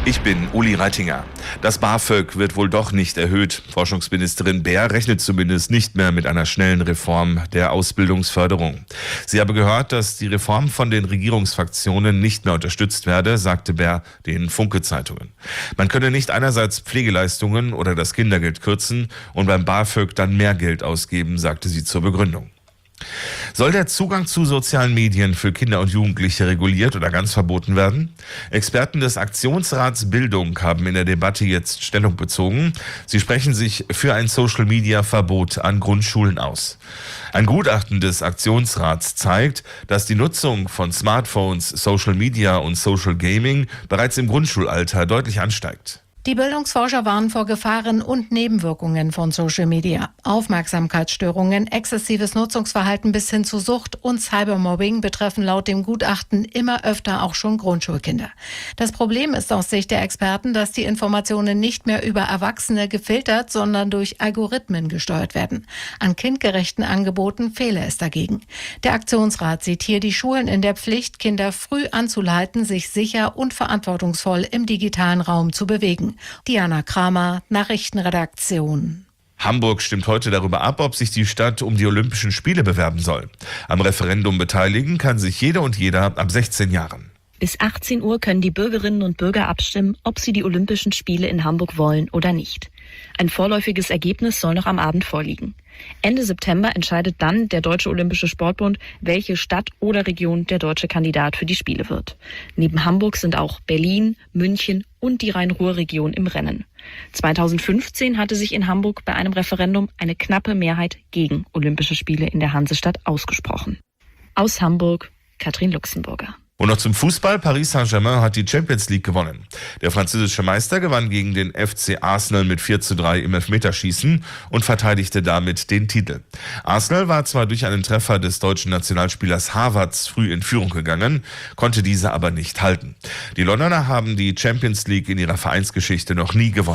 Ich bin Uli Reitinger. Das BAföG wird wohl doch nicht erhöht. Forschungsministerin Baer rechnet zumindest nicht mehr mit einer schnellen Reform der Ausbildungsförderung. Sie habe gehört, dass die Reform von den Regierungsfraktionen nicht mehr unterstützt werde, sagte Baer den Funke-Zeitungen. Man könne nicht einerseits Pflegeleistungen oder das Kindergeld kürzen und beim BAföG dann mehr Geld ausgeben, sagte sie zur Begründung. Soll der Zugang zu sozialen Medien für Kinder und Jugendliche reguliert oder ganz verboten werden? Experten des Aktionsrats Bildung haben in der Debatte jetzt Stellung bezogen. Sie sprechen sich für ein Social-Media-Verbot an Grundschulen aus. Ein Gutachten des Aktionsrats zeigt, dass die Nutzung von Smartphones, Social Media und Social Gaming bereits im Grundschulalter deutlich ansteigt. Die Bildungsforscher warnen vor Gefahren und Nebenwirkungen von Social Media. Aufmerksamkeitsstörungen, exzessives Nutzungsverhalten bis hin zu Sucht und Cybermobbing betreffen laut dem Gutachten immer öfter auch schon Grundschulkinder. Das Problem ist aus Sicht der Experten, dass die Informationen nicht mehr über Erwachsene gefiltert, sondern durch Algorithmen gesteuert werden. An kindgerechten Angeboten fehle es dagegen. Der Aktionsrat sieht hier die Schulen in der Pflicht, Kinder früh anzuleiten, sich sicher und verantwortungsvoll im digitalen Raum zu bewegen. Diana Kramer, Nachrichtenredaktion. Hamburg stimmt heute darüber ab, ob sich die Stadt um die Olympischen Spiele bewerben soll. Am Referendum beteiligen kann sich jede und jeder ab 16 Jahren. Bis 18 Uhr können die Bürgerinnen und Bürger abstimmen, ob sie die Olympischen Spiele in Hamburg wollen oder nicht. Ein vorläufiges Ergebnis soll noch am Abend vorliegen. Ende September entscheidet dann der Deutsche Olympische Sportbund, welche Stadt oder Region der deutsche Kandidat für die Spiele wird. Neben Hamburg sind auch Berlin, München und die Rhein-Ruhr-Region im Rennen. 2015 hatte sich in Hamburg bei einem Referendum eine knappe Mehrheit gegen Olympische Spiele in der Hansestadt ausgesprochen. Aus Hamburg, Katrin Luxemburger. Und noch zum Fußball. Paris Saint-Germain hat die Champions League gewonnen. Der französische Meister gewann gegen den FC Arsenal mit 4:3 im Elfmeterschießen und verteidigte damit den Titel. Arsenal war zwar durch einen Treffer des deutschen Nationalspielers Havertz früh in Führung gegangen, konnte diese aber nicht halten. Die Londoner haben die Champions League in ihrer Vereinsgeschichte noch nie gewonnen.